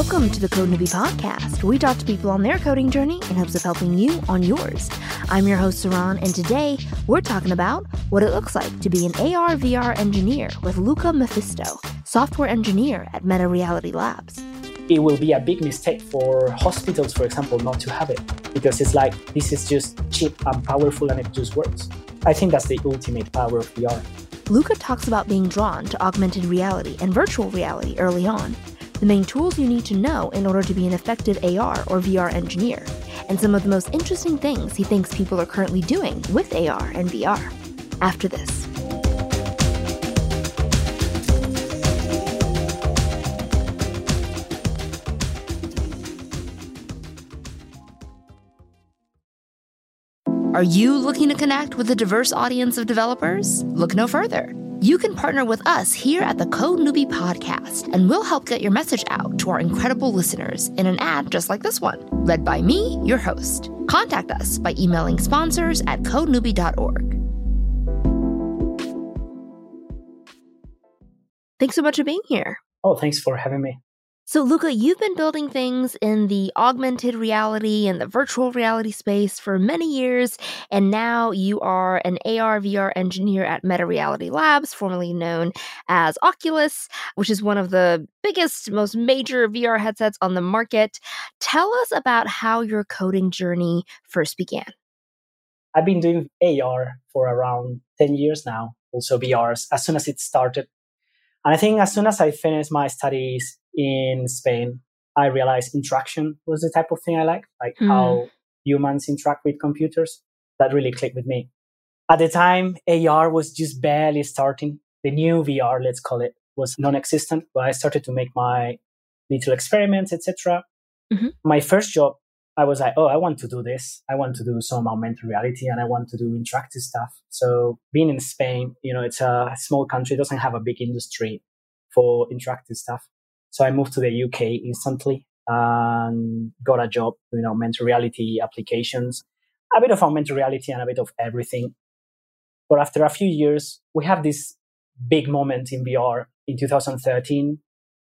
Welcome to the Code Newbie Podcast, where we talk to people on their coding journey in hopes of helping you on yours. I'm your host, Saran, and today we're talking about what it looks like to be an AR/VR engineer with Luca Mephisto, software engineer at Meta Reality Labs. It will be a big mistake for hospitals, for example, not to have it, because it's like, this is just cheap and powerful and it just works. I think that's the ultimate power of VR. Luca talks about being drawn to augmented reality and virtual reality early on, the main tools you need to know in order to be an effective AR or VR engineer, and some of the most interesting things he thinks people are currently doing with AR and VR. After this. Are you looking to connect with a diverse audience of developers? Look no further. You can partner with us here at the Code Newbie Podcast, and we'll help get your message out to our incredible listeners in an ad just like this one, read by me, your host. Contact us by emailing sponsors@codenewbie.org. Thanks so much for being here. Oh, thanks for having me. So, Luca, you've been building things in the augmented reality and the virtual reality space for many years, and now you are an AR/VR engineer at Meta Reality Labs, formerly known as Oculus, which is one of the biggest, most major VR headsets on the market. Tell us about how your coding journey first began. I've been doing AR for around 10 years now, also VR, as soon as it started. And I think as soon as I finished my studies in Spain, I realized interaction was the type of thing I like how humans interact with computers. That really clicked with me. At the time, AR was just barely starting. The new VR, let's call it, was non-existent, but I started to make my little experiments, etc. My first job, I was like, I want to do this. I want to do some augmented reality and I want to do interactive stuff. So being in Spain, it's a small country, doesn't have a big industry for interactive stuff. So I moved to the UK instantly and got a job doing augmented reality applications, a bit of augmented reality and a bit of everything. But after a few years, we have this big moment in VR in 2013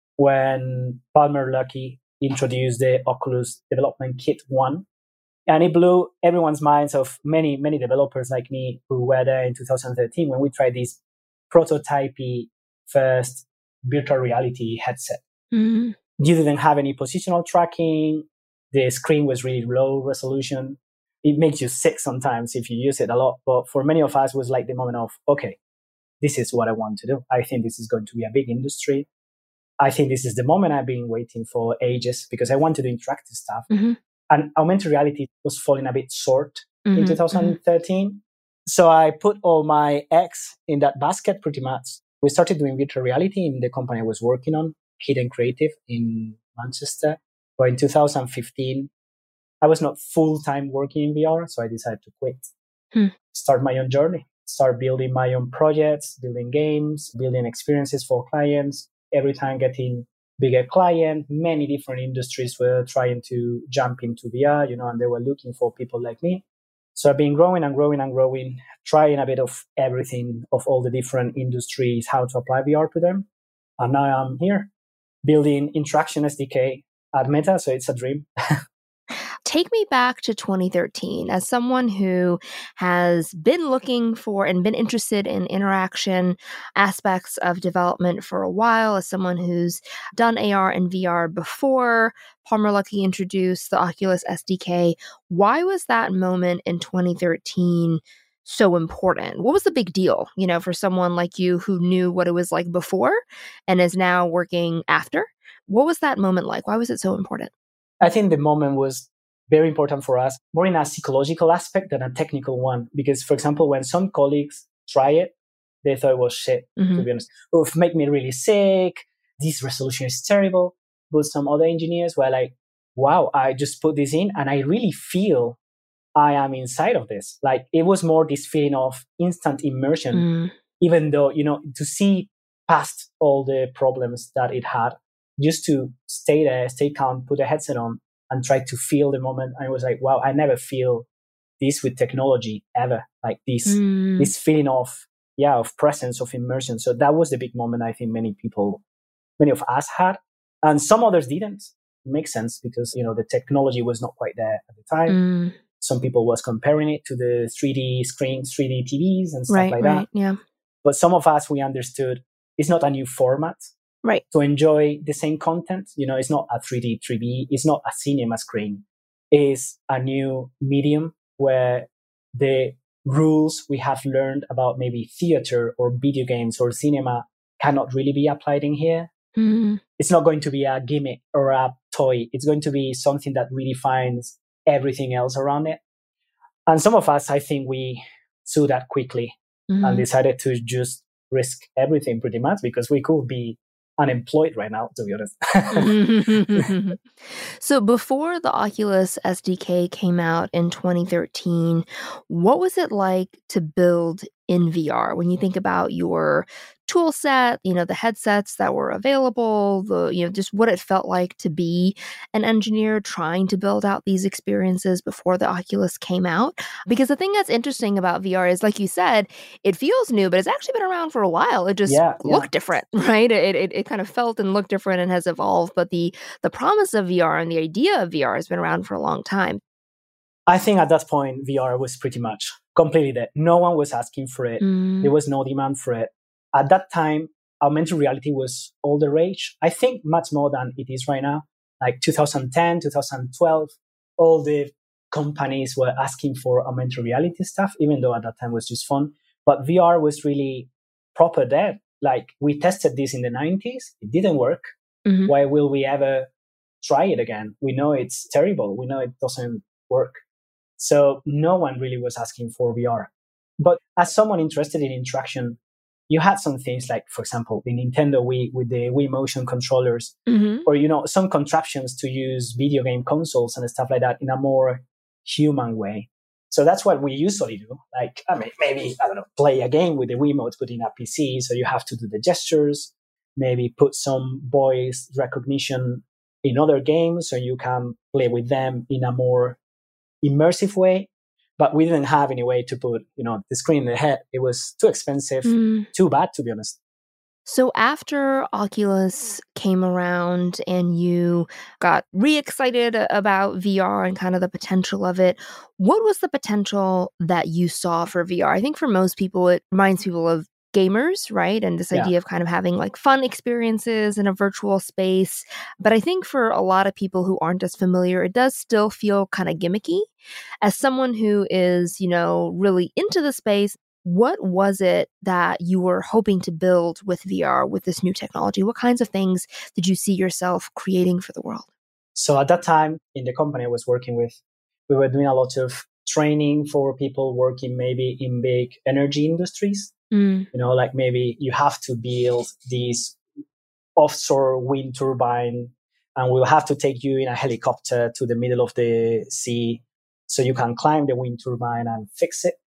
when Palmer Luckey introduced the Oculus Development Kit 1. And it blew everyone's minds of many, many developers like me who were there in 2013 when we tried this prototypey first virtual reality headset. You didn't have any positional tracking. The screen was really low resolution. It makes you sick sometimes if you use it a lot. But for many of us, it was like the moment of, okay, this is what I want to do. I think this is going to be a big industry. I think this is the moment I've been waiting for ages because I want to do interactive stuff. And augmented reality was falling a bit short in 2013. So I put all my eggs in that basket pretty much. We started doing virtual reality in the company I was working on, Hidden Creative in Manchester. But in 2015, I was not full-time working in VR, so I decided to quit. Start my own journey, start building my own projects, building games, building experiences for clients, every time getting bigger client. Many different industries were trying to jump into VR, and they were looking for people like me. So I've been growing and growing and growing, trying a bit of everything, of all the different industries, how to apply VR to them. And now I'm here building Interaction SDK at Meta, so it's a dream. Take me back to 2013 as someone who has been looking for and been interested in interaction aspects of development for a while, as someone who's done AR and VR before Palmer Luckey introduced the Oculus SDK. Why was that moment in 2013 so important? What was the big deal, for someone like you who knew what it was like before and is now working after? What was that moment like? Why was it so important? I think the moment was very important for us, more in a psychological aspect than a technical one. Because, for example, when some colleagues try it, they thought it was shit, to be honest. It made me really sick. This resolution is terrible. But some other engineers were like, wow, I just put this in and I really feel I am inside of this. Like, it was more this feeling of instant immersion, even though, to see past all the problems that it had, just to stay there, stay calm, put a headset on, and try to feel the moment. I was like, wow, I never feel this with technology ever. Like this feeling of presence, of immersion. So that was the big moment I think many of us had. And some others didn't. makes sense because, the technology was not quite there at the time. Mm. Some people was comparing it to the 3D screens, 3D TVs and stuff Right, like right, that. yeah. But some of us, we understood it's not a new format Right. to enjoy the same content. It's not a 3D, 3D, it's not a cinema screen. It's a new medium where the rules we have learned about maybe theater or video games or cinema cannot really be applied in here. Mm. It's not going to be a gimmick or a toy. It's going to be something that redefines everything else around it. And some of us, I think we saw that quickly and decided to just risk everything pretty much because we could be unemployed right now, to be honest. So before the Oculus SDK came out in 2013, what was it like to build in VR? When you think about your tool set, the headsets that were available, just what it felt like to be an engineer trying to build out these experiences before the Oculus came out. Because the thing that's interesting about VR is, like you said, it feels new, but it's actually been around for a while. It just looked different, right? It kind of felt and looked different and has evolved. But the promise of VR and the idea of VR has been around for a long time. I think at that point, VR was pretty much completely dead. No one was asking for it. There was no demand for it. At that time, augmented reality was all the rage. I think much more than it is right now. Like 2010, 2012, all the companies were asking for augmented reality stuff, even though at that time it was just fun. But VR was really proper dead. Like we tested this in the 90s. It didn't work. Why will we ever try it again? We know it's terrible. We know it doesn't work. So no one really was asking for VR. But as someone interested in interaction, you had some things like, for example, the Nintendo Wii with the Wii motion controllers, or, some contraptions to use video game consoles and stuff like that in a more human way. So that's what we usually do. Like, maybe, play a game with the Wiimote, put in a PC. So you have to do the gestures, maybe put some voice recognition in other games so you can play with them in a more immersive way. But we didn't have any way to put, the screen in the head. It was too expensive, too bad, to be honest. So after Oculus came around and you got re-excited about VR and kind of the potential of it, what was the potential that you saw for VR? I think for most people, it reminds people of gamers, right? And this idea of kind of having like fun experiences in a virtual space. But I think for a lot of people who aren't as familiar, it does still feel kind of gimmicky. As someone who is, really into the space, what was it that you were hoping to build with VR, with this new technology? What kinds of things did you see yourself creating for the world? So at that time in the company I was working with, we were doing a lot of training for people working maybe in big energy industries. Like maybe you have to build these offshore wind turbine and we'll have to take you in a helicopter to the middle of the sea so you can climb the wind turbine and fix it.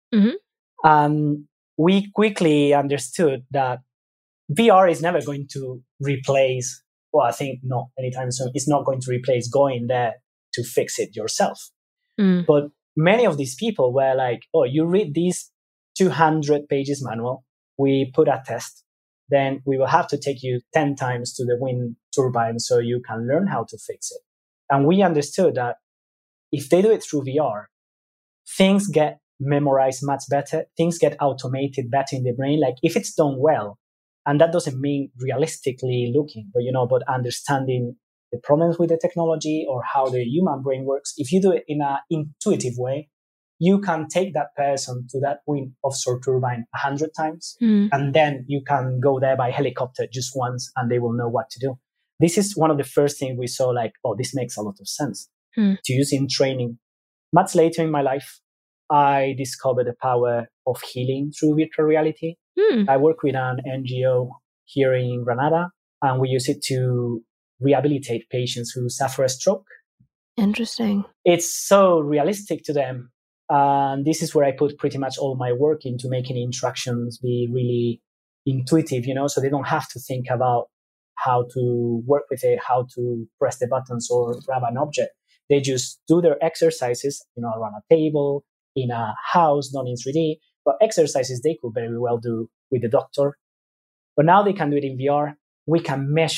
We quickly understood that VR is never going to replace, well, I think not anytime soon, it's not going to replace going there to fix it yourself. But many of these people were like, oh, you read these 200 pages manual, we put a test, then we will have to take you 10 times to the wind turbine so you can learn how to fix it. And we understood that if they do it through VR, things get memorized much better, things get automated better in the brain. Like if it's done well, and that doesn't mean realistically looking, but understanding the problems with the technology or how the human brain works. If you do it in an intuitive way, you can take that person to that wind offshore turbine 100 times, and then you can go there by helicopter just once and they will know what to do. This is one of the first things we saw, like, oh, this makes a lot of sense to use in training. Much later in my life, I discovered the power of healing through virtual reality. I work with an NGO here in Granada, and we use it to rehabilitate patients who suffer a stroke. Interesting. It's so realistic to them. And this is where I put pretty much all my work into making interactions be really intuitive, so they don't have to think about how to work with it, how to press the buttons or grab an object. They just do their exercises, around a table, in a house, not in 3D, but exercises they could very well do with the doctor. But now they can do it in VR. We can measure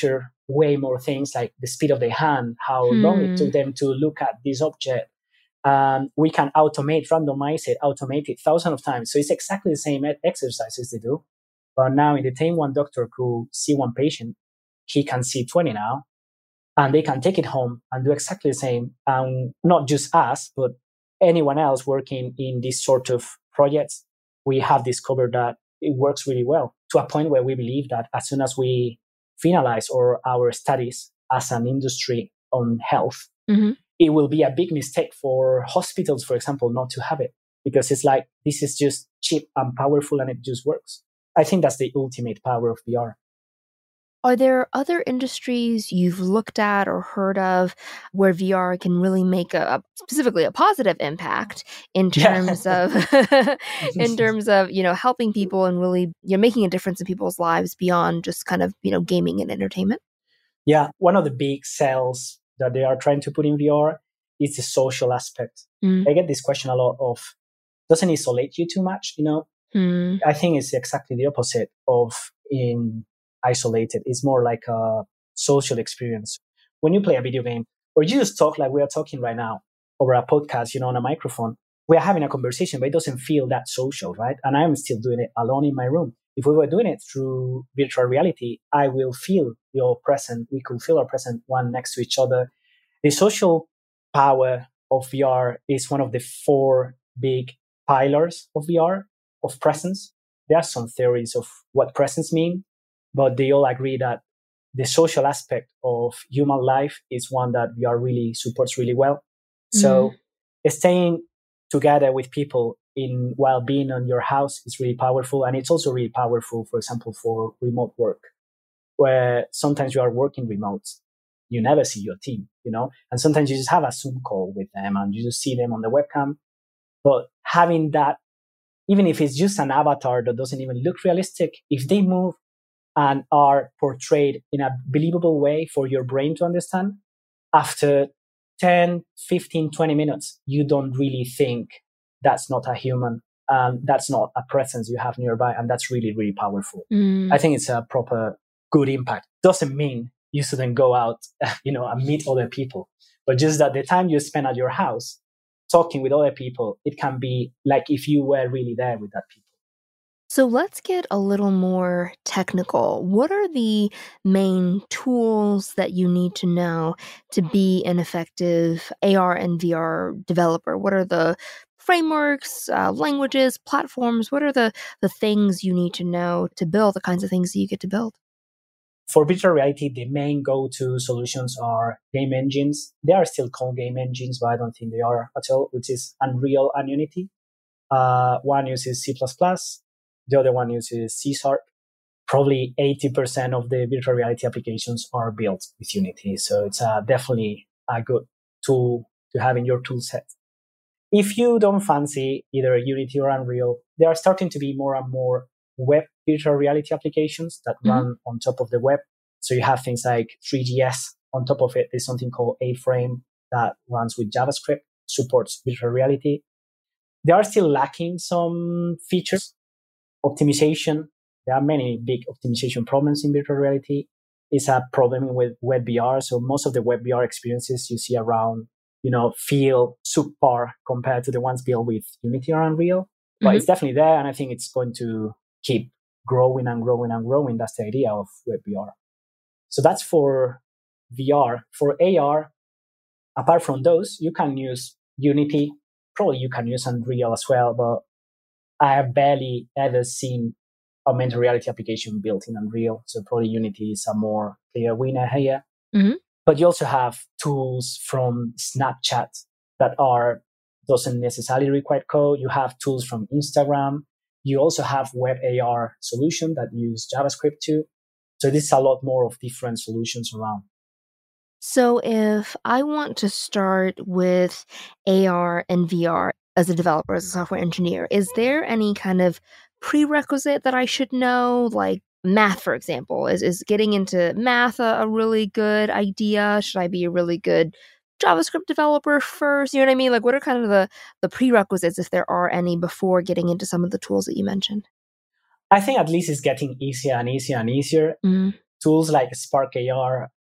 way more things like the speed of the hand, how long it took them to look at this object. We can randomize it, automate it thousands of times. So it's exactly the same exercises they do. But now in the time one doctor could see one patient, he can see 20 now, and they can take it home and do exactly the same. Not just us, but anyone else working in these sort of projects, we have discovered that it works really well, to a point where we believe that as soon as we finalize our studies as an industry on health, it will be a big mistake for hospitals, for example, not to have it, because it's like, this is just cheap and powerful and it just works. I think that's the ultimate power of VR. Are there other industries you've looked at or heard of where VR can really make specifically a positive impact in terms of helping people and really making a difference in people's lives beyond just kind of gaming and entertainment? Yeah, one of the big sells that they are trying to put in VR is the social aspect. I get this question a lot of, doesn't it isolate you too much? I think it's exactly the opposite of in isolated. It's more like a social experience. When you play a video game, or you just talk like we are talking right now over a podcast, on a microphone, we are having a conversation, but it doesn't feel that social, right? And I'm still doing it alone in my room. If we were doing it through virtual reality, I will feel your presence. We could feel our presence one next to each other. The social power of VR is one of the 4 big pillars of VR, of presence. There are some theories of what presence means, but they all agree that the social aspect of human life is one that VR really supports really well. So staying together with people while being on your house is really powerful. And it's also really powerful, for example, for remote work, where sometimes you are working remote. You never see your team, and sometimes you just have a Zoom call with them and you just see them on the webcam. But having that, even if it's just an avatar that doesn't even look realistic, if they move and are portrayed in a believable way for your brain to understand, after 10, 15, 20 minutes, you don't really think that's not a human. That's not a presence you have nearby. And that's really, really powerful. I think it's a proper good impact. Doesn't mean you shouldn't go out, and meet other people, but just that the time you spend at your house talking with other people, it can be like if you were really there with that people. So let's get a little more technical. What are the main tools that you need to know to be an effective AR and VR developer? What are the frameworks, languages, platforms? What are the things you need to know to build the kinds of things that you get to build? For virtual reality, the main go-to solutions are game engines. They are still called game engines, but I don't think they are at all, which is Unreal and Unity. One uses C++. The other one uses C#. Probably 80% of the virtual reality applications are built with Unity. So it's definitely a good tool to have in your tool set. If you don't fancy either Unity or Unreal, there are starting to be more and more web virtual reality applications that run on top of the web. So you have things like 3GS. On top of it, there's something called A-Frame that runs with JavaScript, supports virtual reality. They are still lacking some features. Optimization. There are many big optimization problems in virtual reality. It's a problem with web VR. So most of the web VR experiences you see around, feel subpar compared to the ones built with Unity or Unreal. But it's definitely there. And I think it's going to keep growing and growing and growing. That's the idea of web VR. So that's for VR. For AR, apart from those, you can use Unity. Probably you can use Unreal as well, but I have barely ever seen augmented reality application built in Unreal. So probably Unity is a more clear winner here. But you also have tools from Snapchat that doesn't necessarily require code. You have tools from Instagram. You also have web AR solution that use JavaScript too. So this is a lot more of different solutions around. So if I want to start with AR and VR as a developer, as a software engineer, is there any kind of prerequisite that I should know? Like math, for example, is getting into math a really good idea? Should I be a really good JavaScript developer first? You know what I mean? Like what are kind of the prerequisites, if there are any, before getting into some of the tools that you mentioned? I think at least it's getting easier and easier and easier. Tools like Spark AR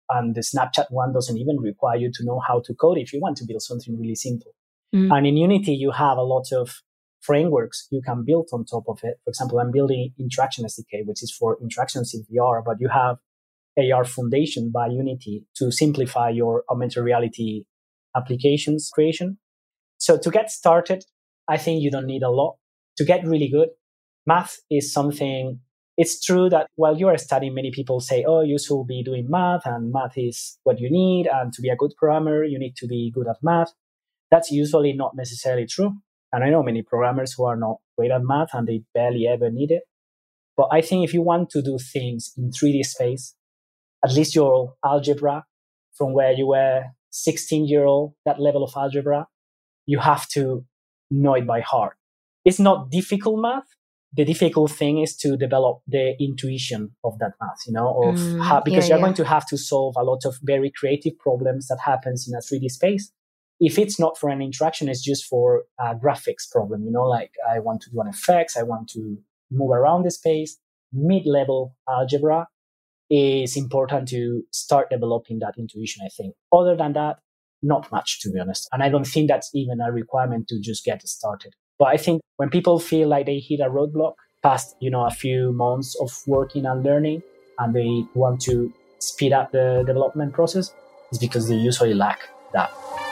And the Snapchat one doesn't even require you to know how to code if you want to build something really simple. Mm. And in Unity, you have a lot of frameworks you can build on top of it. For example, I'm building Interaction SDK, which is for interactions in VR, but you have AR Foundation by Unity to simplify your augmented reality applications creation. So to get started, I think you don't need a lot. To get really good, math is something. It's true that while you are studying, many people say, oh, you should be doing math and math is what you need. And to be a good programmer, you need to be good at math. That's usually not necessarily true. And I know many programmers who are not great at math and they barely ever need it. But I think if you want to do things in 3D space, at least your algebra from where you were 16-year-old, that level of algebra, you have to know it by heart. It's not difficult math. The difficult thing is to develop the intuition of that math, because you're going to have to solve a lot of very creative problems that happens in a 3D space. If it's not for an interaction, it's just for a graphics problem, like I want to do an effects, I want to move around the space. Mid-level algebra is important to start developing that intuition, I think. Other than that, not much, to be honest. And I don't think that's even a requirement to just get started. But I think when people feel like they hit a roadblock past, a few months of working and learning, and they want to speed up the development process, it's because they usually lack that.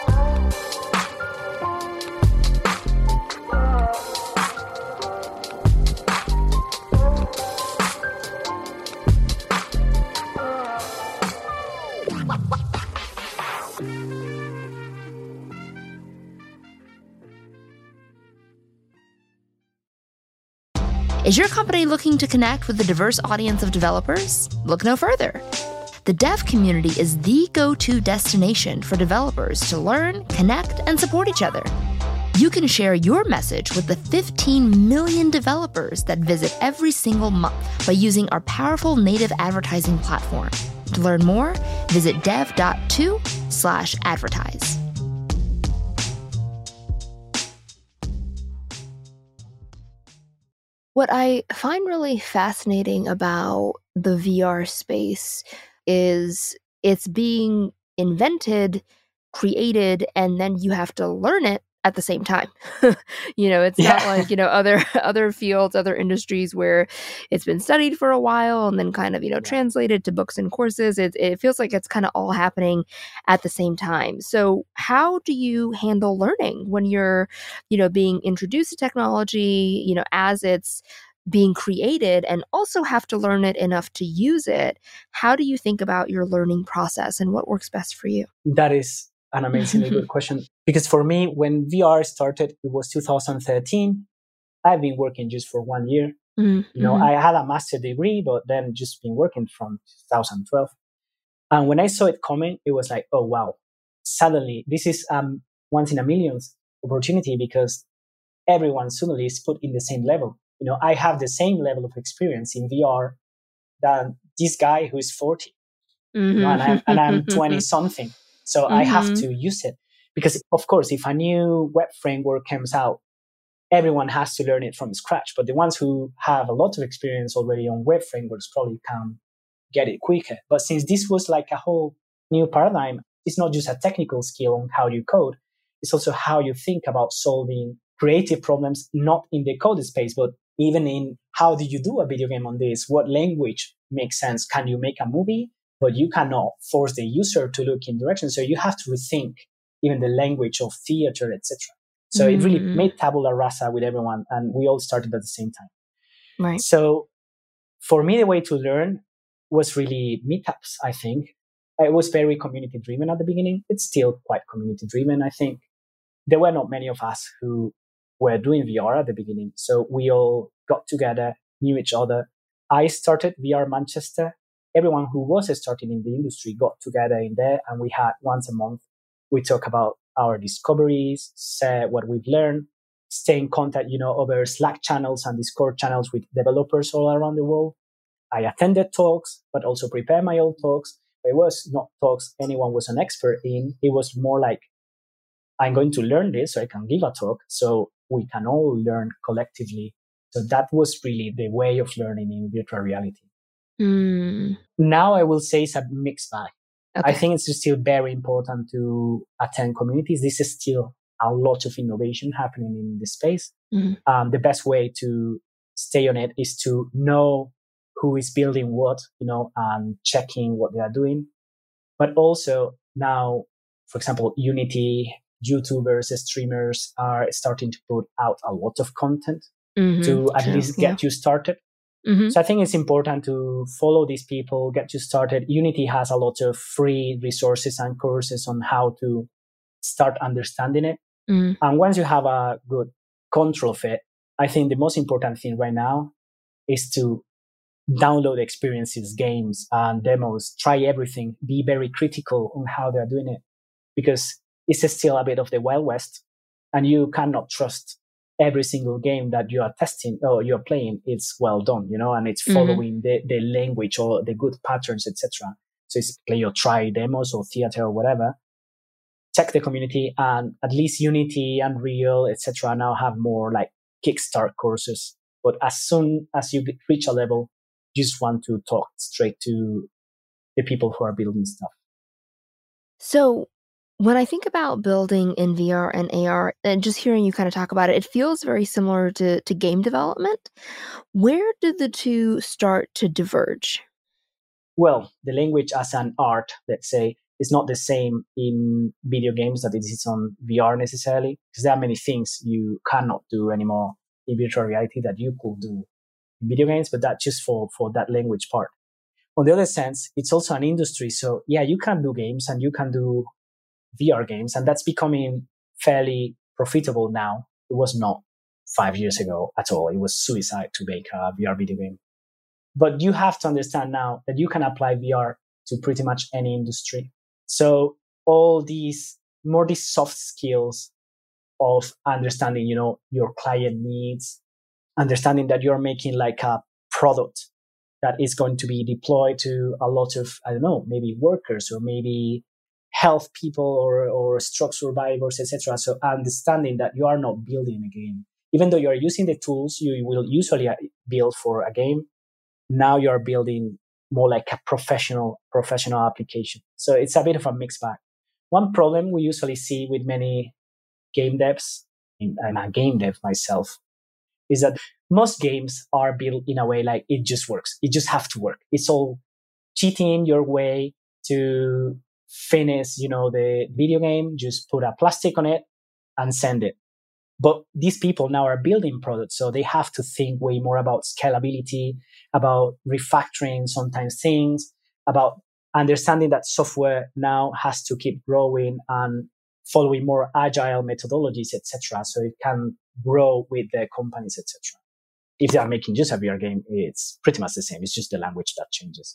Is your company looking to connect with a diverse audience of developers? Look no further. The dev community is the go-to destination for developers to learn, connect, and support each other. You can share your message with the 15 million developers that visit every single month by using our powerful native advertising platform. To learn more, visit dev.to/advertise. What I find really fascinating about the VR space is it's being invented, created, and then you have to learn it at the same time. It's not like, other fields, other industries where it's been studied for a while and then kind of, translated to books and courses. It feels like it's kind of all happening at the same time. So how do you handle learning when you're, being introduced to technology, as it's being created and also have to learn it enough to use it? How do you think about your learning process and what works best for you? That is an amazingly good question. Because for me, when VR started, it was 2013. I've been working just for 1 year. Mm-hmm. I had a master's degree, but then just been working from 2012. And when I saw it coming, it was like, oh, wow. Suddenly, this is once in a million opportunity because everyone suddenly is put in the same level. I have the same level of experience in VR than this guy who is 40. Mm-hmm. And I'm 20 something. So I have to use it because, of course, if a new web framework comes out, everyone has to learn it from scratch. But the ones who have a lot of experience already on web frameworks probably can get it quicker. But since this was like a whole new paradigm, it's not just a technical skill on how you code. It's also how you think about solving creative problems, not in the code space, but even in how do you do a video game on this? What language makes sense? Can you make a movie? But you cannot force the user to look in direction. So you have to rethink even the language of theater, etc. So it really made tabula rasa with everyone, and we all started at the same time. Right. So for me, the way to learn was really meetups, I think. It was very community driven at the beginning. It's still quite community driven, I think. There were not many of us who were doing VR at the beginning. So we all got together, knew each other. I started VR Manchester. Everyone who was starting in the industry got together in there, and we had once a month, we talk about our discoveries, say what we've learned, stay in contact, over Slack channels and Discord channels with developers all around the world. I attended talks, but also prepared my own talks. It was not talks anyone was an expert in. It was more like, I'm going to learn this so I can give a talk so we can all learn collectively. So that was really the way of learning in virtual reality. Now I will say it's a mixed bag. I think it's still very important to attend communities. This is still a lot of innovation happening in the space. The best way to stay on it is to know who is building what, and checking what they are doing. But also now, for example, Unity, YouTubers, streamers are starting to put out a lot of content to at least get you started. So I think it's important to follow these people, get you started. Unity has a lot of free resources and courses on how to start understanding it. And once you have a good control of it, I think the most important thing right now is to download experiences, games, and demos, try everything, be very critical on how they're doing it, because it's still a bit of the Wild West, and you cannot trust every single game that you are testing or you're playing. It's well done, and it's following the language or the good patterns, etc. So it's play or try demos or theater or whatever. Check the community, and at least Unity, Unreal, etc. now have more like Kickstart courses. But as soon as you reach a level, you just want to talk straight to the people who are building stuff. So when I think about building in VR and AR, and just hearing you kind of talk about it, it feels very similar to game development. Where did the two start to diverge? Well, the language as an art, let's say, is not the same in video games that it is on VR necessarily, because there are many things you cannot do anymore in virtual reality that you could do in video games, but that's just for that language part. On the other sense, it's also an industry. So yeah, you can do games and you can do VR games, and that's becoming fairly profitable now. It was not 5 years ago at all. It was suicide to make a VR video game. But you have to understand now that you can apply VR to pretty much any industry. So all these soft skills of understanding, your client needs, understanding that you're making like a product that is going to be deployed to a lot of, I don't know, maybe workers or maybe health people or stroke survivors, etc. So understanding that you are not building a game, even though you are using the tools you will usually build for a game, now you're building more like a professional application. So it's a bit of a mixed bag. One problem we usually see with many game devs, I'm a game dev myself, is that most games are built in a way like it just works. It just have to work. It's all cheating your way to finish, the video game, just put a plastic on it and send it. But these people now are building products, so they have to think way more about scalability, about refactoring sometimes things, about understanding that software now has to keep growing and following more agile methodologies, etc. So it can grow with the companies, etc. If they are making just a VR game, it's pretty much the same. It's just the language that changes.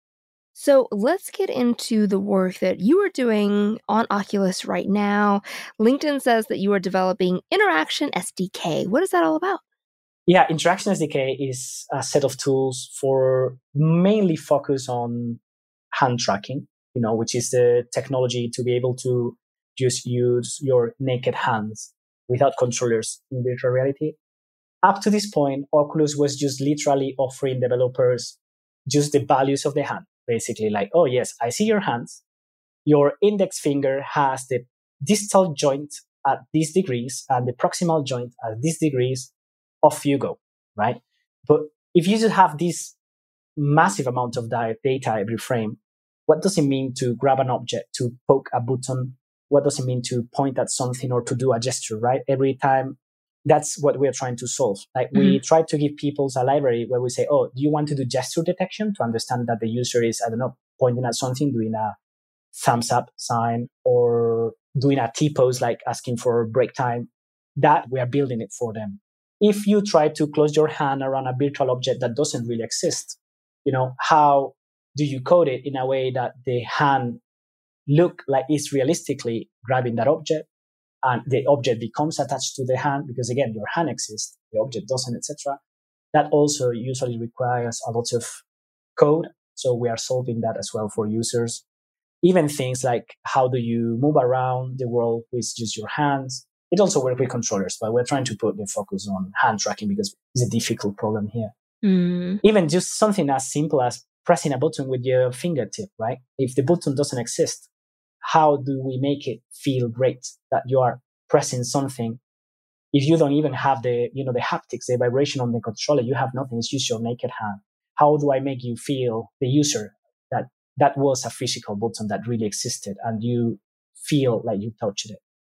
So let's get into the work that you are doing on Oculus right now. LinkedIn says that you are developing Interaction SDK. What is that all about? Yeah, Interaction SDK is a set of tools for mainly focus on hand tracking, which is the technology to be able to just use your naked hands without controllers in virtual reality. Up to this point, Oculus was just literally offering developers just the values of the hand. Basically like, oh yes, I see your hands. Your index finger has the distal joint at these degrees and the proximal joint at these degrees. Off you go, right? But if you just have this massive amount of data every frame, what does it mean to grab an object, to poke a button? What does it mean to point at something or to do a gesture, right? Every time. That's what we're trying to solve. Like we try to give people a library where we say, oh, do you want to do gesture detection to understand that the user is, I don't know, pointing at something, doing a thumbs up sign or doing a T-pose, like asking for break time? That we are building it for them. If you try to close your hand around a virtual object that doesn't really exist, how do you code it in a way that the hand look like it's realistically grabbing that object? And the object becomes attached to the hand because, again, your hand exists, the object doesn't, etc. That also usually requires a lot of code. So we are solving that as well for users. Even things like how do you move around the world with just your hands. It also works with controllers, but we're trying to put the focus on hand tracking because it's a difficult problem here. Even just something as simple as pressing a button with your fingertip, right? If the button doesn't exist, how do we make it feel great that you are pressing something? If you don't even have the haptics, the vibration on the controller, you have nothing. It's just your naked hand. How do I make you feel, the user, that was a physical button that really existed and you feel like you touched it?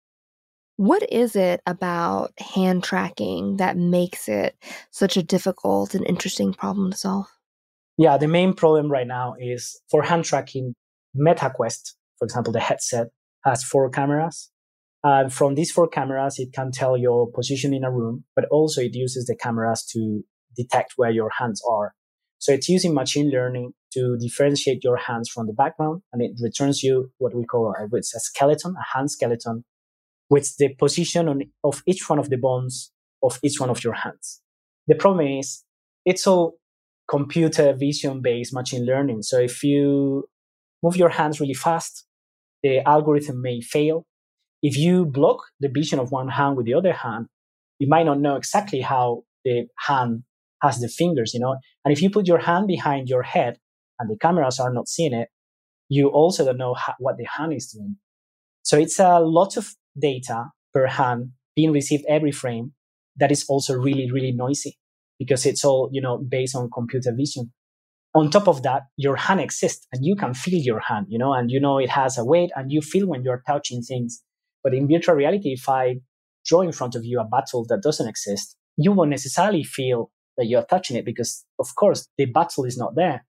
What is it about hand tracking that makes it such a difficult and interesting problem to solve? Yeah, the main problem right now is for hand tracking. MetaQuest, for example, the headset, has 4 cameras. And from these 4 cameras, it can tell your position in a room, but also it uses the cameras to detect where your hands are. So it's using machine learning to differentiate your hands from the background, and it returns you what we call a skeleton, a hand skeleton, with the position of each one of the bones of each one of your hands. The problem is it's all computer vision based machine learning. So if you move your hands really fast, the algorithm may fail. If you block the vision of one hand with the other hand, you might not know exactly how the hand has the fingers, And if you put your hand behind your head and the cameras are not seeing it, you also don't know what the hand is doing. So it's a lot of data per hand being received every frame that is also really, really noisy because it's all, based on computer vision. On top of that, your hand exists and you can feel your hand, and it has a weight and you feel when you're touching things. But in virtual reality, if I draw in front of you a bottle that doesn't exist, you won't necessarily feel that you're touching it because, of course, the bottle is not there.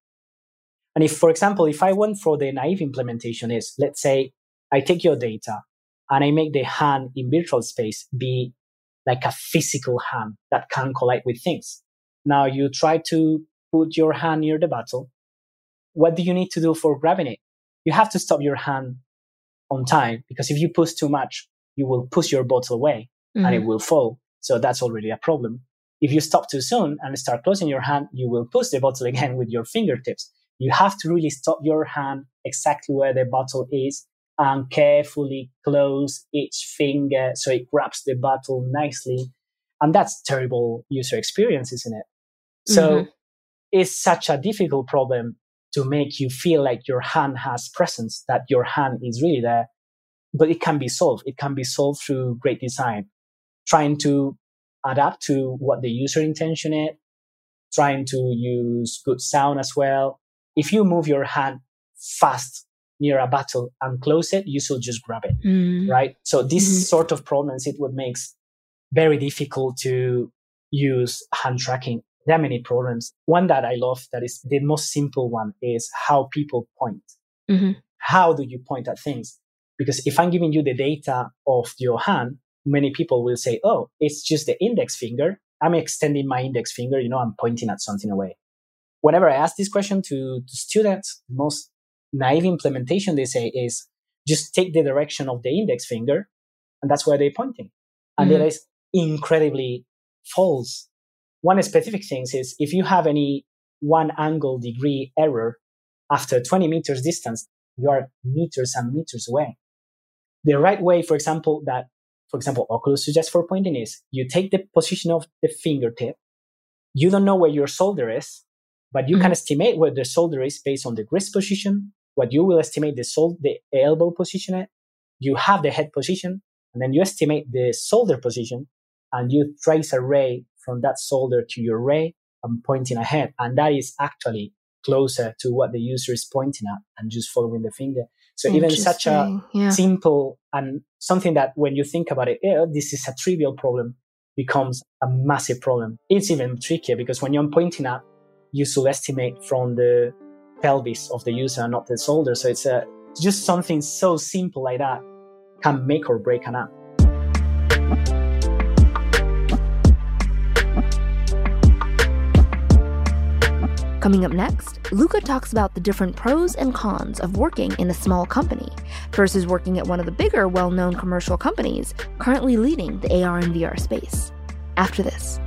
And if, for example, if I went for the naive implementation is, let's say, I take your data and I make the hand in virtual space be like a physical hand that can collide with things. Now you try to put your hand near the bottle. What do you need to do for grabbing it? You have to stop your hand on time because if you push too much, you will push your bottle away and it will fall. So that's already a problem. If you stop too soon and start closing your hand, you will push the bottle again with your fingertips. You have to really stop your hand exactly where the bottle is and carefully close each finger so it grabs the bottle nicely. And that's terrible user experience, isn't it? So it's such a difficult problem to make you feel like your hand has presence, that your hand is really there. But it can be solved. It can be solved through great design, trying to adapt to what the user intention is, trying to use good sound as well. If you move your hand fast near a bottle and close it, you should just grab it, right? So this sort of problems, it would make very difficult to use hand tracking. There are many problems. One that I love, that is the most simple one, is how people point. How do you point at things? Because if I'm giving you the data of your hand, many people will say, oh, it's just the index finger. I'm extending my index finger, I'm pointing at something away. Whenever I ask this question to students, the most naive implementation they say is just take the direction of the index finger, and that's where they're pointing. And that is incredibly false. One specific thing is if you have any 1 angle degree error after 20 meters distance, you are meters and meters away. The right way, for example, Oculus suggests for pointing is you take the position of the fingertip. You don't know where your shoulder is, but you can estimate where the shoulder is based on the wrist position. What you will estimate the elbow position. You have the head position, and then you estimate the shoulder position, and you trace a ray from that shoulder to your ray and pointing ahead. And that is actually closer to what the user is pointing at and just following the finger. So even such a simple and something that when you think about it, this is a trivial problem, becomes a massive problem. It's even trickier because when you're pointing at, you should estimate from the pelvis of the user, not the shoulder. So it's just something so simple like that can make or break an app. Coming up next, Luca talks about the different pros and cons of working in a small company versus working at one of the bigger, well-known commercial companies currently leading the AR and VR space. After this.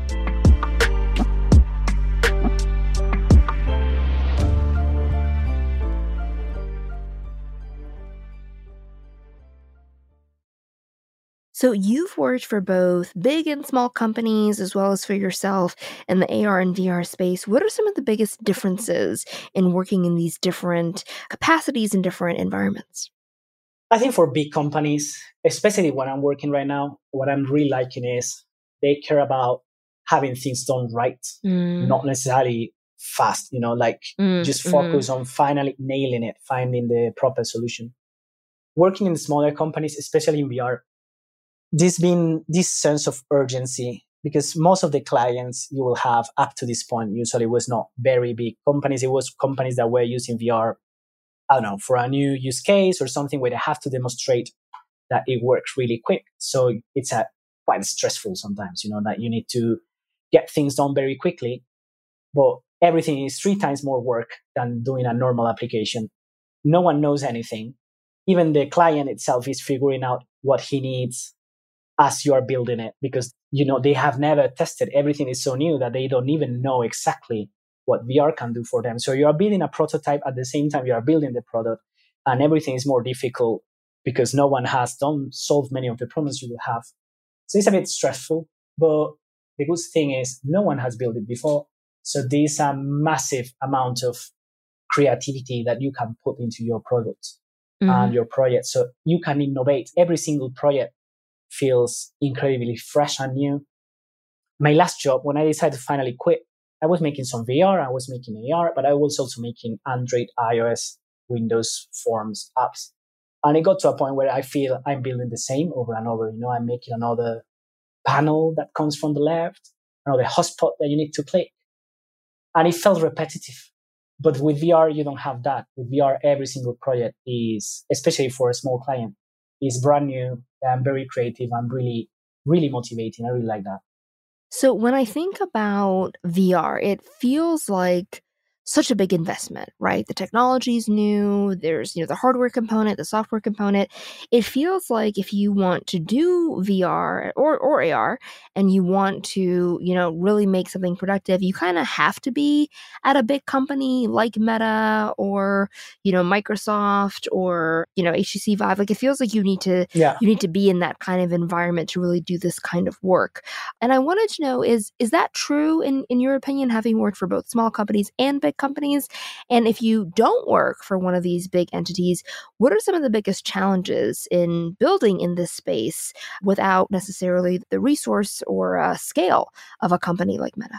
So you've worked for both big and small companies as well as for yourself in the AR and VR space. What are some of the biggest differences in working in these different capacities and different environments? I think for big companies, especially when I'm working right now, what I'm really liking is they care about having things done right, Mm, not necessarily fast, like just mhm, focus on finally nailing it, finding the proper solution. Working in smaller companies, especially in VR, there's been this sense of urgency because most of the clients you will have up to this point usually was not very big companies. It was companies that were using VR, I don't know, for a new use case or something where they have to demonstrate that it works really quick. So it's quite stressful sometimes, that you need to get things done very quickly, but everything is 3 times more work than doing a normal application. No one knows anything. Even the client itself is figuring out what he needs as you are building it because they have never tested. Everything is so new that they don't even know exactly what VR can do for them. So you are building a prototype at the same time you are building the product, and everything is more difficult because no one has solved many of the problems you will have. So it's a bit stressful, but the good thing is no one has built it before. So there's a massive amount of creativity that you can put into your product and mhm. your project. So you can innovate. Every single project feels incredibly fresh and new. My last job, when I decided to finally quit, I was making some VR, I was making AR, but I was also making Android, iOS, Windows Forms apps. And it got to a point where I feel I'm building the same over and over. I'm making another panel that comes from the left, another hotspot that you need to click. And it felt repetitive. But with VR, you don't have that. With VR, every single project is, especially for a small client, is brand new and very creative and really, really motivating. I really like that. So when I think about VR, it feels like such a big investment, right? The technology's new, there's, the hardware component, the software component. It feels like if you want to do VR or AR and you want to, really make something productive, you kind of have to be at a big company like Meta or, Microsoft or, HTC Vive. Like it feels like Yeah. you need to be in that kind of environment to really do this kind of work. And I wanted to know is that true in your opinion, having worked for both small companies and big companies? And if you don't work for one of these big entities, what are some of the biggest challenges in building in this space without necessarily the resource or scale of a company like Meta?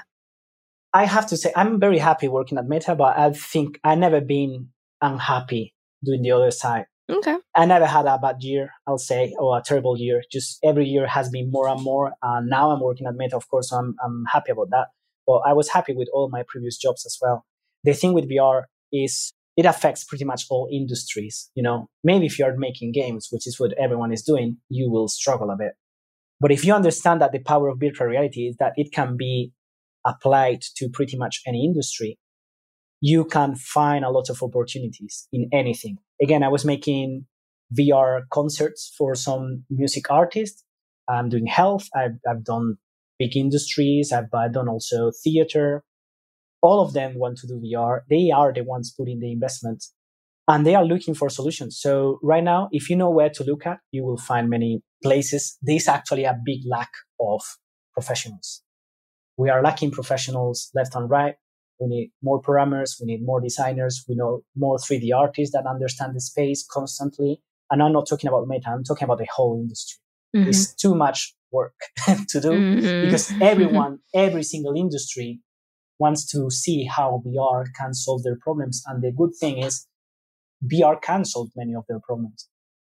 I have to say, I'm very happy working at Meta, but I think I never been unhappy doing the other side. Okay. I never had a bad year, I'll say, or a terrible year. Just every year has been more and more. And now I'm working at Meta, of course, so I'm happy about that. But I was happy with all my previous jobs as well. The thing with VR is it affects pretty much all industries. Maybe if you're making games, which is what everyone is doing, you will struggle a bit. But if you understand that the power of virtual reality is that it can be applied to pretty much any industry, you can find a lot of opportunities in anything. Again, I was making VR concerts for some music artists. I'm doing health. I've done big industries. I've done also theater. All of them want to do VR. They are the ones putting the investment and they are looking for solutions. So right now, if you know where to look at, you will find many places. There's actually a big lack of professionals. We are lacking professionals left and right. We need more programmers. We need more designers. We know more 3D artists that understand the space constantly. And I'm not talking about Meta. I'm talking about the whole industry. Mhm. It's too much work to do because Mhm. every single industry wants to see how VR can solve their problems. And the good thing is VR can solve many of their problems.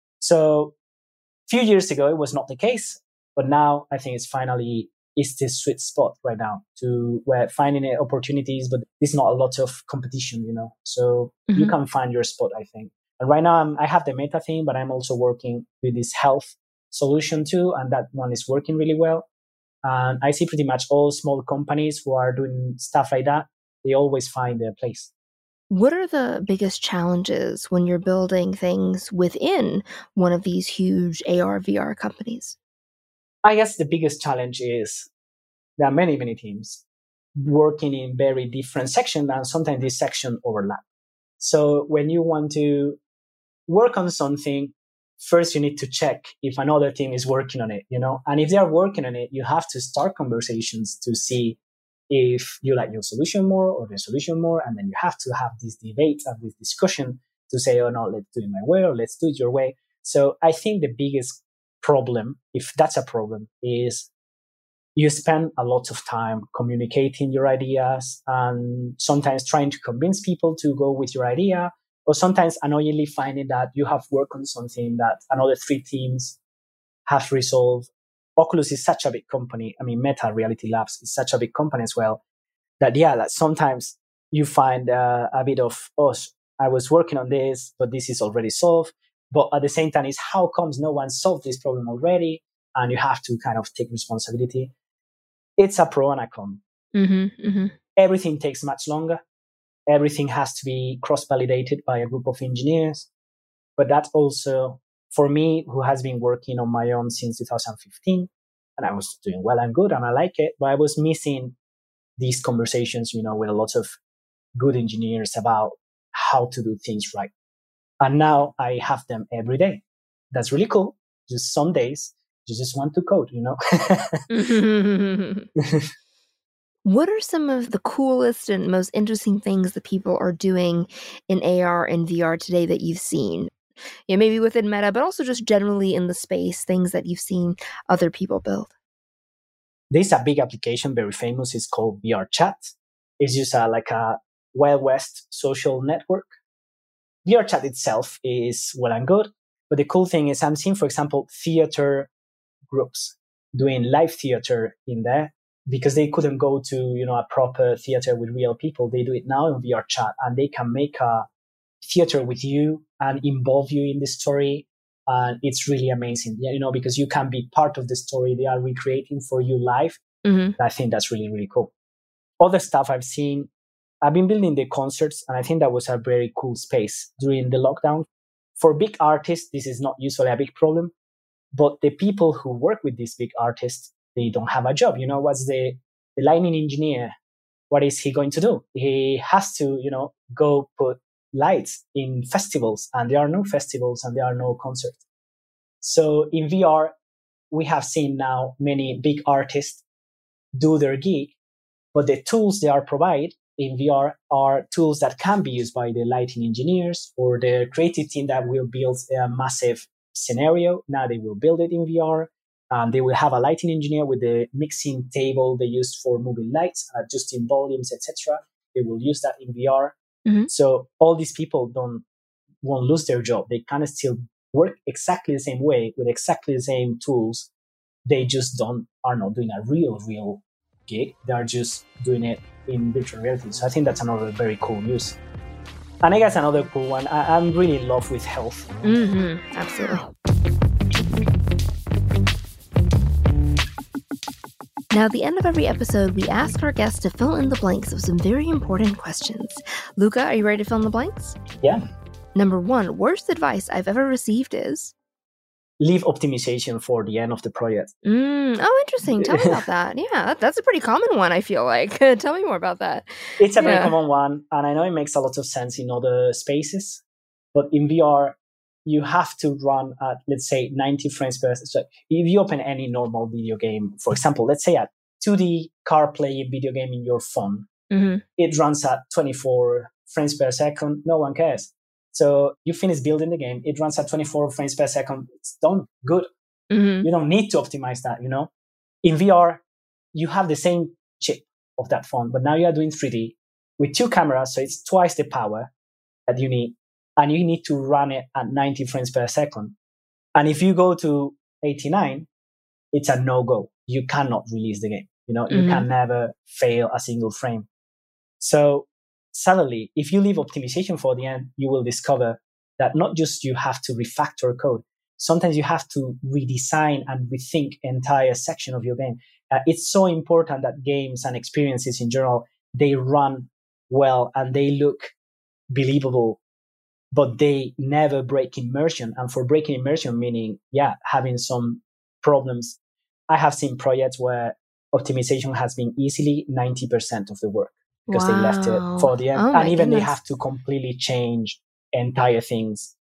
So a few years ago, it was not the case, but now I think it's the sweet spot right now to where finding opportunities, but there's not a lot of competition. So you Mhm. can find your spot, I think. And right now I have the Meta thing, but I'm also working with this health solution too. And that one is working really well. And I see pretty much all small companies who are doing stuff like that. They always find their place. What are the biggest challenges when you're building things within one of these huge AR VR companies? I guess the biggest challenge is there are many, many teams working in very different sections, and sometimes this section overlap. So when you want to work on something, first you need to check if another team is working on it, and if they are working on it, you have to start conversations to see if you like your solution more or their solution more. And then you have to have this debate and this discussion to say, oh no, let's do it my way or let's do it your way. So I think the biggest problem, if that's a problem, is you spend a lot of time communicating your ideas and sometimes trying to convince people to go with your idea, or sometimes annoyingly finding that you have worked on something that another 3 teams have resolved. Oculus is such a big company. I mean, Meta Reality Labs is such a big company as well that sometimes you find a bit of, oh, I was working on this, but this is already solved. But at the same time, is how comes no one solved this problem already? And you have to kind of take responsibility. It's a pro and a con. Mm-hmm, mm-hmm. Everything takes much longer. Everything has to be cross-validated by a group of engineers. But that also, for me, who has been working on my own since 2015, and I was doing well and good, and I like it, but I was missing these conversations, with a lot of good engineers about how to do things right. And now I have them every day. That's really cool. Just some days, you just want to code, What are some of the coolest and most interesting things that people are doing in AR and VR today that you've seen? Maybe within Meta, but also just generally in the space, things that you've seen other people build. There's a big application, very famous. It's called VR Chat. It's just like a Wild West social network. VR Chat itself is well and good, but the cool thing is I'm seeing, for example, theater groups doing live theater in there because they couldn't go to, a proper theater with real people. They do it now in VR Chat, and they can make a theater with you and involve you in the story. And it's really amazing, because you can be part of the story they are recreating for you live. Mm-hmm. I think that's really, really cool. Other stuff I've seen, I've been building the concerts, and I think that was a very cool space during the lockdown. For big artists, this is not usually a big problem, but the people who work with these big artists, they don't have a job. What's the lighting engineer? What is he going to do? He has to, go put lights in festivals, and there are no festivals and there are no concerts. So in VR, we have seen now many big artists do their gig, but the tools they are provided in VR are tools that can be used by the lighting engineers or the creative team that will build a massive scenario. Now they will build it in VR. They will have a lighting engineer with the mixing table they use for moving lights, adjusting volumes, etc. They will use that in VR. Mm-hmm. So all these people won't lose their job. They can still work exactly the same way with exactly the same tools. They just are not doing a real gig. They are just doing it in virtual reality. So I think that's another very cool use. And I guess another cool one, I'm really in love with health. Mm-hmm. Absolutely. Now, at the end of every episode, we ask our guests to fill in the blanks of some very important questions. Luca, are you ready to fill in the blanks? Yeah. Number 1, worst advice I've ever received is? Leave optimization for the end of the project. Oh, interesting. Tell me about that. Yeah, that's a pretty common one, I feel like. Tell me more about that. It's a very common one, and I know it makes a lot of sense in other spaces, but in VR, you have to run at, let's say, 90 frames per second. So if you open any normal video game, for example, let's say a 2D car playing video game in your phone, mm-hmm. it runs at 24 frames per second. No one cares. So you finish building the game, it runs at 24 frames per second. It's done. Good. Mm-hmm. You don't need to optimize that, In VR, you have the same chip of that phone, but now you are doing 3D with 2 cameras, so it's twice the power that you need. And you need to run it at 90 frames per second. And if you go to 89, it's a no-go. You cannot release the game. Mm-hmm. You can never fail a single frame. So suddenly, if you leave optimization for the end, you will discover that not just you have to refactor code, sometimes you have to redesign and rethink entire section of your game. It's so important that games and experiences in general, they run well and they look believable, but they never break immersion. And for breaking immersion, meaning, having some problems. I have seen projects where optimization has been easily 90% of the work because they left it for the end. Oh, and even goodness. They have to completely change entire things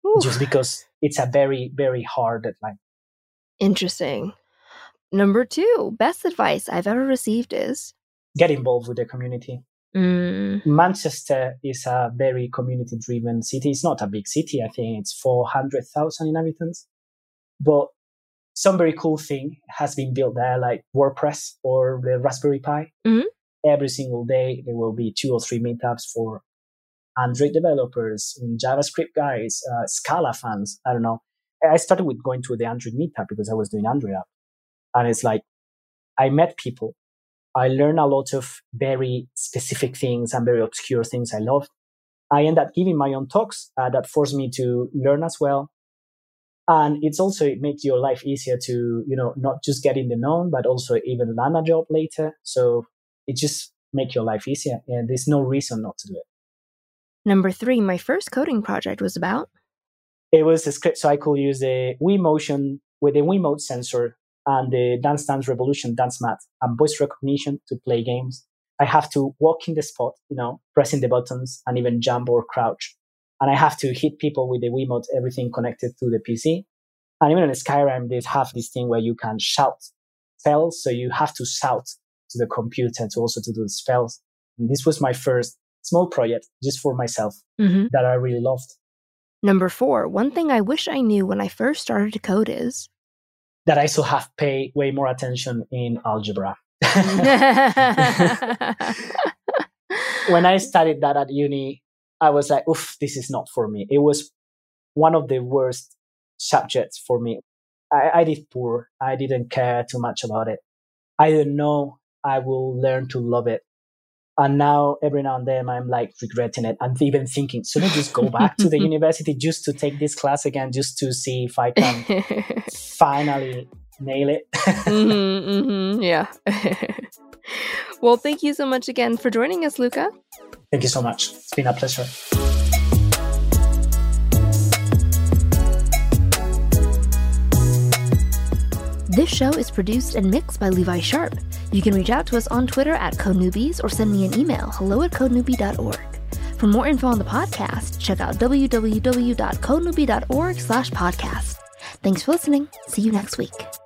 Ooh. just because it's a very, very hard deadline. Interesting. Number 2, best advice I've ever received is? Get involved with the community. Manchester is a very community-driven city. It's not a big city. I think it's 400,000 inhabitants. But some very cool thing has been built there, like WordPress or the Raspberry Pi. Every single day, there will be 2 or 3 meetups for Android developers, JavaScript guys, Scala fans. I don't know. I started with going to the Android meetup because I was doing Android app. And it's like, I met people. I learned a lot of very specific things and very obscure things I loved. I ended up giving my own talks that forced me to learn as well. And it's also, it makes your life easier to, not just get in the known, but also even land a job later. So it just makes your life easier. And there's no reason not to do it. Number 3, my first coding project was about? It was a script so I could use the Wii Motion with the Wiimote sensor and the Dance Dance Revolution dance mat and voice recognition to play games. I have to walk in the spot, pressing the buttons and even jump or crouch. And I have to hit people with the Wiimote, everything connected to the PC. And even in Skyrim, they have this thing where you can shout spells. So you have to shout to the computer to also to do the spells. And this was my first small project just for myself that I really loved. Number 4, one thing I wish I knew when I first started to code is? That I still have pay way more attention in algebra. When I studied that at uni, I was like, oof, this is not for me. It was one of the worst subjects for me. I did poor. I didn't care too much about it. I didn't know I will learn to love it. And now, every now and then, I'm like regretting it. I'm even thinking, should I just go back to the university just to take this class again, just to see if I can finally nail it? Yeah. Well, thank you so much again for joining us, Luca. Thank you so much. It's been a pleasure. This show is produced and mixed by Levi Sharp. You can reach out to us on Twitter at CodeNewbies or send me an email, hello@codenewbie.org. For more info on the podcast, check out www.codenewbie.org/podcast. Thanks for listening. See you next week.